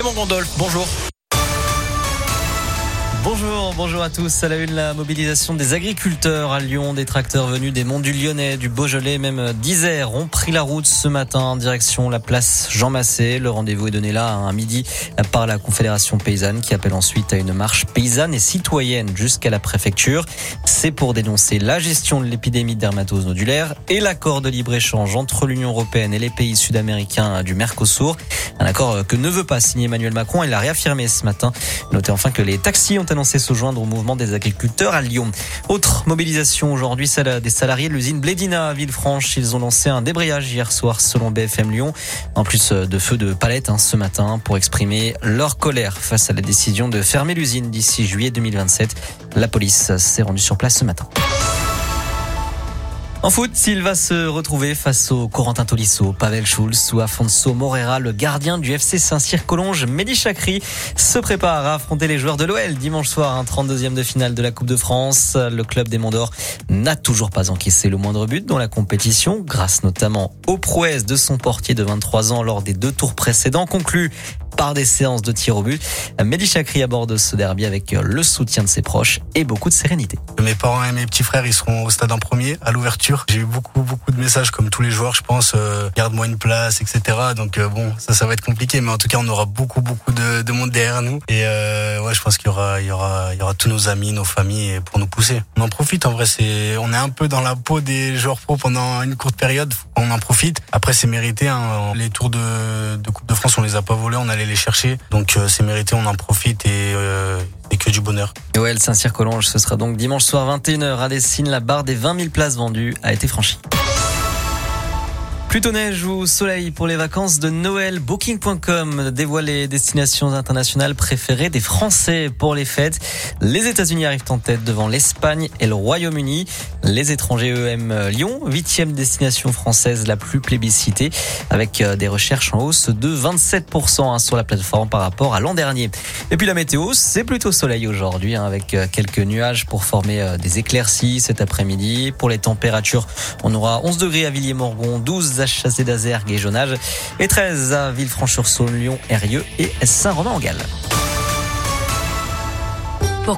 Clément Gandolf, bonjour. Bonjour à tous. À la une, la mobilisation des agriculteurs à Lyon. Des tracteurs venus des monts du Lyonnais, du Beaujolais, même d'Isère ont pris la route ce matin en direction la place Jean Massé. Le rendez-vous est donné là à midi par la Confédération paysanne qui appelle ensuite à une marche paysanne et citoyenne jusqu'à la préfecture. C'est pour dénoncer la gestion de l'épidémie de dermatose nodulaire et l'accord de libre-échange entre l'Union européenne et les pays sud-américains du Mercosur. Un accord que ne veut pas signer Emmanuel Macron. Il l'a réaffirmé ce matin. Notez enfin que les taxis ont annoncé se joindre au mouvement des agriculteurs à Lyon. Autre mobilisation aujourd'hui, celle des salariés de l'usine Blédina à Villefranche. Ils ont lancé un débrayage hier soir selon BFM Lyon. En plus de feux de palettes ce matin pour exprimer leur colère face à la décision de fermer l'usine d'ici juillet 2027. La police s'est rendue sur place ce matin. En foot, il va se retrouver face au Corentin Tolisso, Pavel Schulz ou Afonso Moreira, le gardien du FC Saint-Cyr-Collonges. Mehdi Chakri se prépare à affronter les joueurs de l'OL dimanche soir, 32e de finale de la Coupe de France. Le club des Monts d'Or n'a toujours pas encaissé le moindre but dans la compétition, grâce notamment aux prouesses de son portier de 23 ans lors des 2 tours précédents, conclus par des séances de tir au but. Mehdi Chakri aborde ce derby avec le soutien de ses proches et beaucoup de sérénité. Mes parents et mes petits frères, ils seront au stade en premier, à l'ouverture. J'ai eu beaucoup de messages, comme tous les joueurs, je pense, garde-moi une place, etc. Donc ça va être compliqué, mais en tout cas, on aura beaucoup de monde derrière nous. Et je pense qu'il y aura tous nos amis, nos familles pour nous pousser. On en profite, en vrai, on est un peu dans la peau des joueurs pro pendant une courte période. On en profite. Après, c'est mérité. Les tours de Coupe de France, on les a pas volés, on allait les chercher. Donc c'est mérité, on en profite et que du bonheur. OL Saint-Cyr-Collonges, ce sera donc dimanche soir 21h à Dessines. La barre des 20 000 places vendues a été franchie. Plutôt neige ou soleil pour les vacances de Noël. Booking.com dévoile les destinations internationales préférées des Français pour les fêtes. Les États-Unis arrivent en tête devant l'Espagne et le Royaume-Uni. Les étrangers, eux, aiment Lyon, 8e destination française la plus plébiscitée, avec des recherches en hausse de 27% sur la plateforme par rapport à l'an dernier. Et puis la météo, c'est plutôt soleil aujourd'hui, avec quelques nuages pour former des éclaircies cet après-midi. Pour les températures, on aura 11 degrés à Villiers-Morgon, 12 à Chazé d'Azergues et Jonage et 13 à Villefranche-sur-Saône, Lyon, Eyrieux et Saint-Romain-en-Galles.